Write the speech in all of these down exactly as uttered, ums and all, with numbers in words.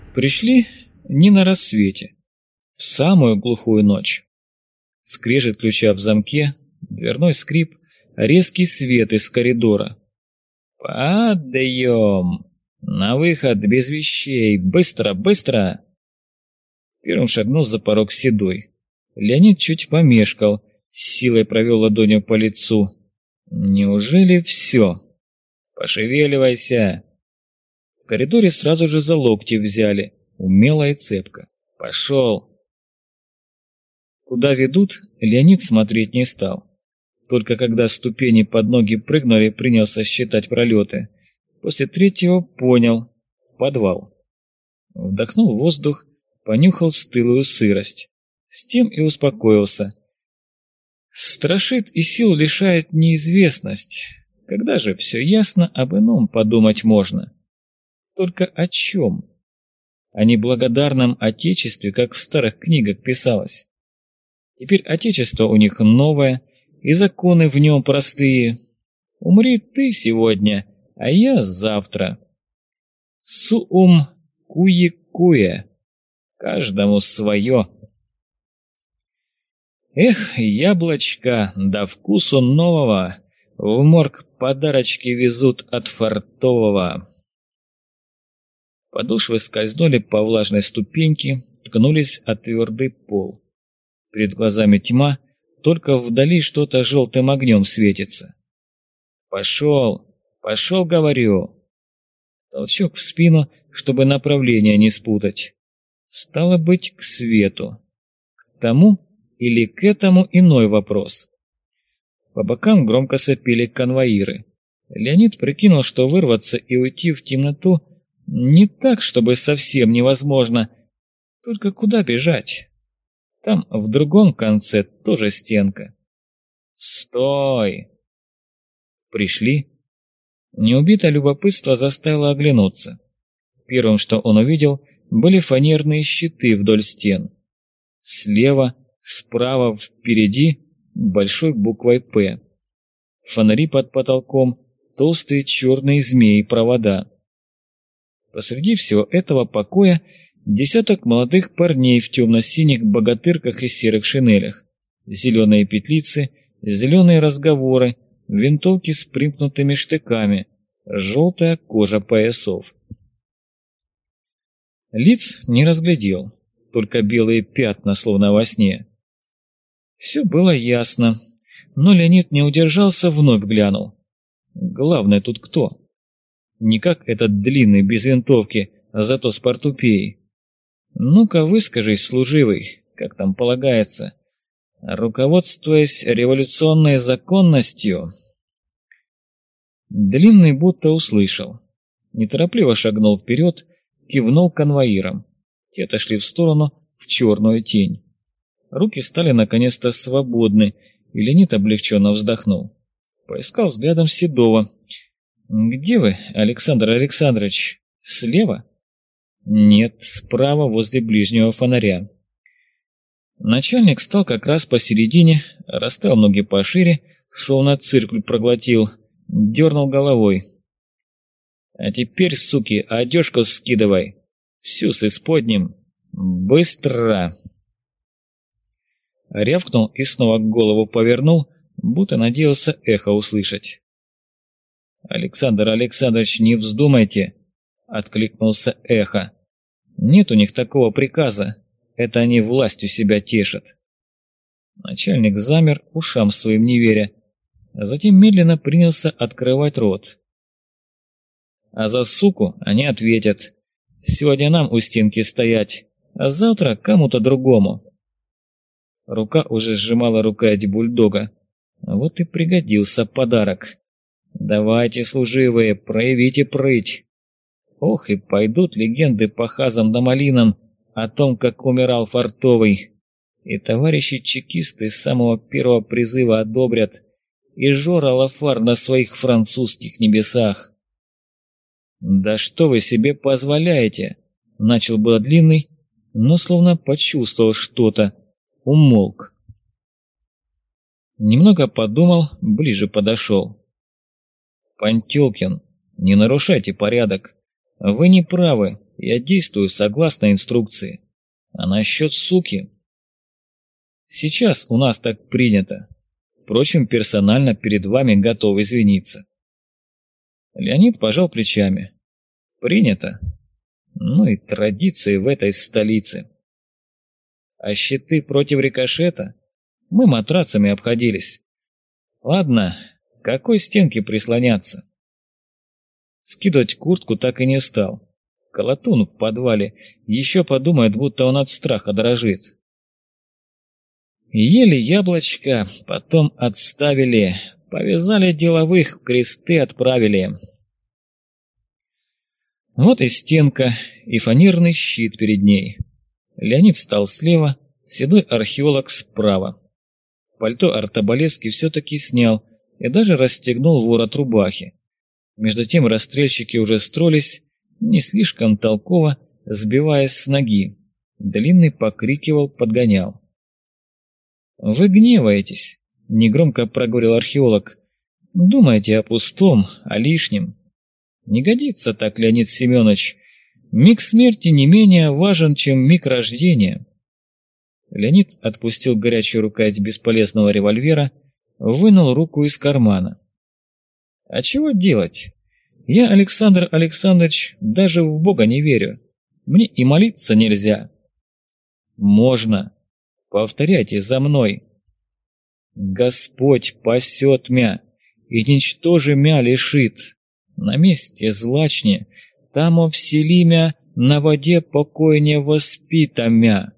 Пришли не на рассвете, в самую глухую ночь. Скрежет ключа в замке, дверной скрип, резкий свет из коридора. «Подъем! На выход без вещей! Быстро, быстро!» Первым шагнул за порог Седой. Леонид чуть помешкал, с силой провел ладонью по лицу. «Неужели все? Пошевеливайся!» В коридоре сразу же за локти взяли, умело и цепко. «Пошел!» Куда ведут, Леонид смотреть не стал. Только когда ступени под ноги прыгнули, принялся считать пролеты. После третьего понял — в подвал. Вдохнул воздух, понюхал стылую сырость. С тем и успокоился. Страшит и сил лишает неизвестность. Когда же все ясно, об ином подумать можно. Только о чем? О неблагодарном отечестве, как в старых книгах писалось. Теперь отечество у них новое, и законы в нем простые. Умри ты сегодня, а я завтра. Суум куе-куе. Каждому свое. Эх, яблочко, да вкусу нового, в морг подарочки везут от фартового. Подошвы скользнули по влажной ступеньке, ткнулись о твердый пол. Перед глазами тьма, только вдали что-то желтым огнем светится. «Пошел! Пошел, говорю!» Толчок в спину, чтобы направление не спутать. Стало быть, к свету. К тому или к этому иной вопрос. По бокам громко сопели конвоиры. Леонид прикинул, что вырваться и уйти в темноту не так, чтобы совсем невозможно. Только куда бежать? Там в другом конце тоже стенка. «Стой!» Пришли. Неубитое любопытство заставило оглянуться. Первым, что он увидел, были фанерные щиты вдоль стен. Слева, справа, впереди большой буквой «П». Фонари под потолком, толстые черные змеи-провода. Посреди всего этого покоя десяток молодых парней в темно-синих богатырках и серых шинелях, зеленые петлицы, зеленые разговоры, винтовки с примкнутыми штыками, желтая кожа поясов. Лиц не разглядел, только белые пятна, словно во сне. Все было ясно, но Леонид не удержался, вновь глянул. Главное тут кто? Не как этот длинный, без винтовки, а зато с портупеей. Ну-ка выскажись, служивый, как там полагается, руководствуясь революционной законностью. Длинный будто услышал. Неторопливо шагнул вперед, кивнул конвоирам. Те отошли в сторону, в черную тень. Руки стали наконец-то свободны, и Леонид облегченно вздохнул. Поискал взглядом Седова. «Где вы, Александр Александрович? Слева?» «Нет, справа, возле ближнего фонаря». Начальник стал как раз посередине, расставил ноги пошире, словно циркуль проглотил, дернул головой. «А теперь, суки, одежку скидывай, всю с исподним, быстро!» Рявкнул и снова голову повернул, будто надеялся эхо услышать. «Александр Александрович, не вздумайте!» — откликнулся эхо. «Нет у них такого приказа, это они властью себя тешат». Начальник замер, ушам своим не веря, а затем медленно принялся открывать рот. «А за суку они ответят. Сегодня нам у стенки стоять, а завтра кому-то другому». Рука уже сжимала рукоять бульдога. Вот и пригодился подарок. «Давайте, служивые, проявите прыть». Ох, и пойдут легенды по хазам да малинам о том, как умирал Фартовый. И товарищи чекисты с самого первого призыва одобрят, и Жора Лафар на своих французских небесах. «Да что вы себе позволяете?» — начал было Длинный, но словно почувствовал что-то, умолк. Немного подумал, ближе подошел. «Пантелкин, не нарушайте порядок. Вы не правы, Я действую согласно инструкции. А насчет суки... Сейчас у нас так принято. Впрочем, персонально перед вами готов извиниться. Леонид пожал плечами. Принято. Ну и традиции в этой столице. А щиты против рикошета? Мы матрацами обходились. Ладно, к какой стенке прислоняться? Скидывать куртку так и не стал. Колотун в подвале еще подумает, будто он от страха дрожит. Ели яблочко, потом отставили, повязали деловых, кресты отправили. Вот и стенка, и фанерный щит перед ней. Леонид встал слева, седой археолог справа. Пальто Артобалевский все-таки снял и даже расстегнул ворот рубахи. Между тем расстрельщики уже строились, не слишком толково, сбиваясь с ноги. Длинный покрикивал, подгонял. «Вы гневаетесь», — негромко проговорил археолог. «Думаете о пустом, о лишнем. Не годится так, Леонид Семенович. Миг смерти не менее важен, чем миг рождения». Леонид отпустил горячую рукоять бесполезного револьвера, вынул руку из кармана. «А чего делать? Я, Александр Александрович, даже в Бога не верю. Мне и молиться нельзя». «Можно. Повторяйте за мной. Господь пасет мя, и ничтоже мя лишит. На месте злачне, тамо всели мя, на воде покойне воспита мя».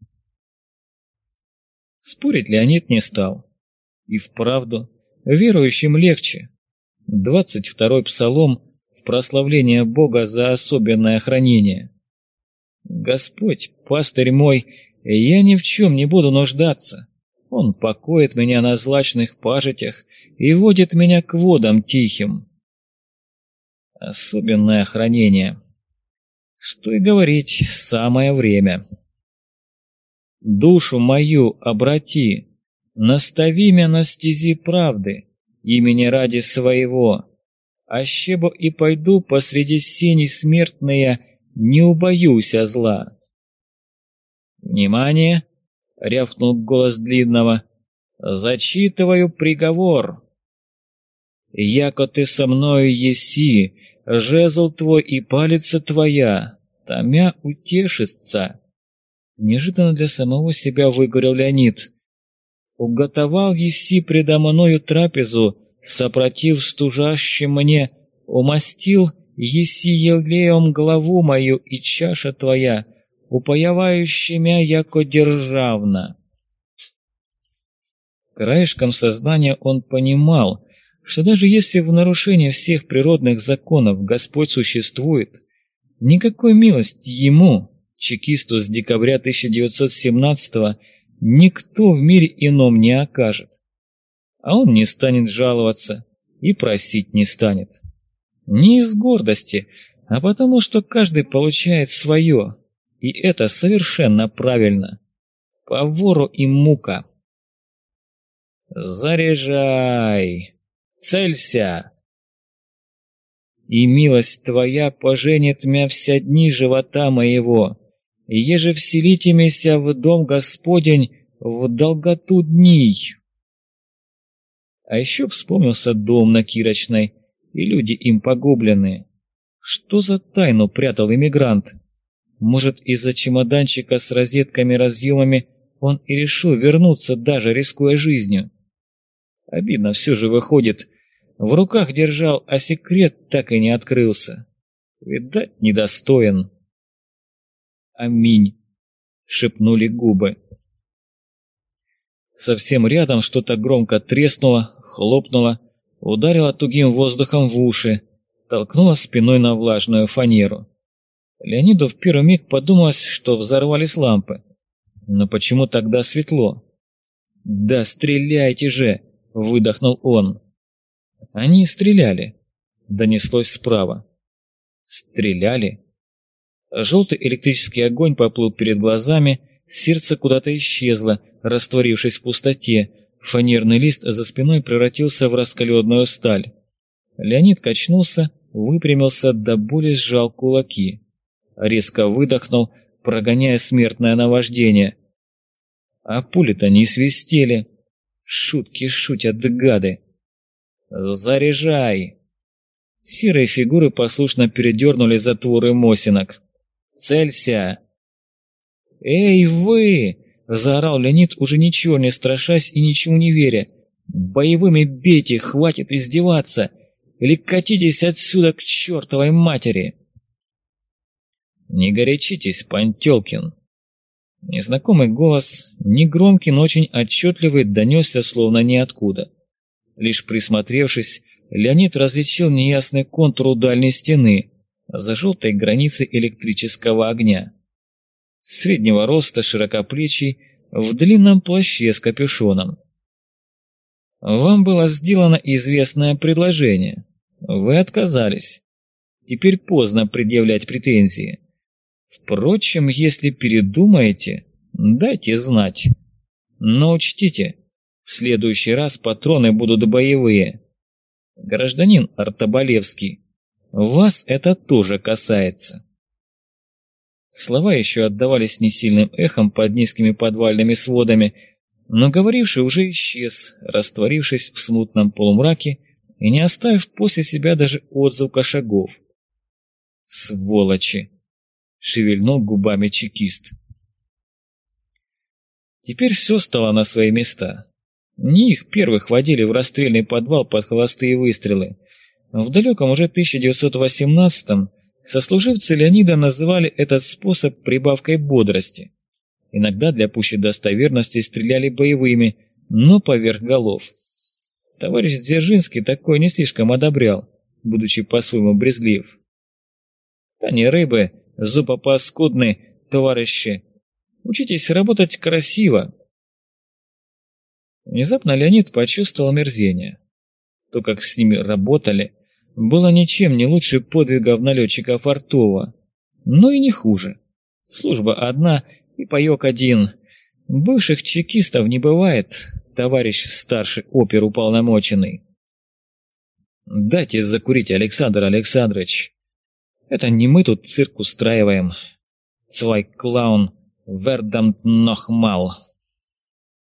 Спорить Леонид не стал. И вправду, верующим легче. Двадцать второй псалом в прославление Бога за особенное хранение. «Господь, пастырь мой, я ни в чем не буду нуждаться. Он покоит меня на злачных пажитях и водит меня к водам тихим». Особенное хранение. Что и говорить, самое время. «Душу мою обрати, настави мя на стези правды, имени ради своего, ащебо и пойду посреди сени смертные, не убоюся зла». «Внимание!» — рявкнул голос Длинного. «Зачитываю приговор. Яко ты со мною еси, жезл твой и палица твоя, томя утешится». Неожиданно для самого себя выговорил Леонид. «Уготовал еси предо мною трапезу, сопротив стужащим мне, умастил еси елеем главу мою, и чаша твоя, упоявающая мя, яко державна». Краешком сознания он понимал, что даже если в нарушении всех природных законов Господь существует, никакой милости ему, чекисту с декабря тысяча девятьсот семнадцатого, никто в мире ином не окажет. А он не станет жаловаться и просить не станет. Не из гордости, а потому что каждый получает свое, и это совершенно правильно. По вору и мука. «Заряжай! Целься! И милость твоя поженит мя вся дни живота моего, и еже вселите меня в дом Господень в долготу дней». А еще вспомнился дом на Кирочной и люди им погубленные. Что за тайну прятал иммигрант? Может, из-за чемоданчика с розетками-разъемами он и решил вернуться, даже рискуя жизнью? Обидно все же выходит. В руках держал, а секрет так и не открылся. Видать, недостоин. «Аминь», — шепнули губы. Совсем рядом что-то громко треснуло, хлопнуло, ударило тугим воздухом в уши, толкнуло спиной на влажную фанеру. Леониду в первый миг подумалось, что взорвались лампы. Но почему тогда светло? «Да стреляйте же!» — выдохнул он. «Они стреляли», — донеслось справа. «Стреляли?» Желтый электрический огонь поплыл перед глазами, сердце куда-то исчезло, растворившись в пустоте, фанерный лист за спиной превратился в раскаленную сталь. Леонид качнулся, выпрямился, до боли сжал кулаки. резко выдохнул, прогоняя смертное наваждение. А пули-то не свистели. Шутки шутят, гады. «Заряжай!» Серые фигуры послушно передернули затворы мосинок. «Целься!» «Эй, вы!» — заорал Леонид, уже ничего не страшась и ничего не веря. «Боевыми бейте, хватит издеваться! Или катитесь отсюда к чертовой матери!» «Не горячитесь, Пантелкин!» Незнакомый голос, негромкий, но очень отчетливый, донесся словно ниоткуда. Лишь присмотревшись, Леонид различил неясный контур у дальней стены, за желтой границей электрического огня. Среднего роста, широкоплечий, в длинном плаще с капюшоном. «Вам было сделано известное предложение. Вы отказались. Теперь поздно предъявлять претензии. Впрочем, если передумаете, дайте знать. Но учтите, в следующий раз патроны будут боевые. Гражданин Артобалевский, вас это тоже касается». Слова еще отдавались несильным эхом под низкими подвальными сводами, но говоривший уже исчез, растворившись в смутном полумраке и не оставив после себя даже отзвука шагов. «Сволочи!» — шевельнул губами чекист. Теперь все стало на свои места. Не их первых водили в расстрельный подвал под холостые выстрелы. В далеком уже тысяча девятьсот восемнадцатом сослуживцы Леонида называли этот способ прибавкой бодрости. Иногда для пущей достоверности стреляли боевыми, но поверх голов. Товарищ Дзержинский такое не слишком одобрял, будучи по-своему брезглив. «Да не рыбы, зубопаскудны, товарищи! Учитесь работать красиво!» Внезапно Леонид почувствовал мерзение. То, как с ними работали, было ничем не лучше подвигов налетчика Фартова, но и не хуже. Служба одна и паёк один. Бывших чекистов не бывает, товарищ старший оперуполномоченный. «Дайте закурить, Александр Александрович. Это не мы тут цирк устраиваем. Цвай клаун, вердамт нохмал».